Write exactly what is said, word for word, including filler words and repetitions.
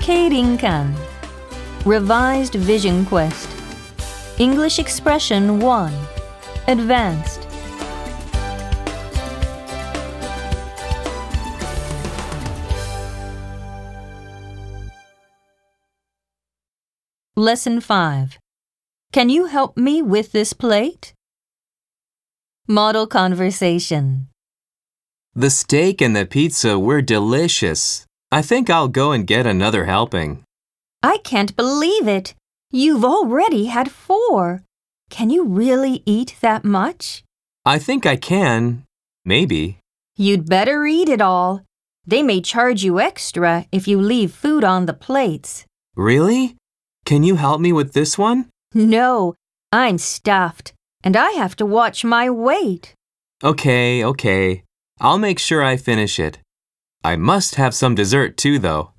Keirinkan. Revised Vision Quest. English Expression one. Advanced. Lesson five. Can you help me with this plate? Model conversation. The steak and the pizza were delicious. I think I'll go and get another helping. I can't believe it. You've already had four. Can you really eat that much? I think I can. Maybe. You'd better eat it all. They may charge you extra if you leave food on the plates. Really? Can you help me with this one? No, I'm stuffed, and I have to watch my weight. Okay, okay. I'll make sure I finish it. I must have some dessert too, though.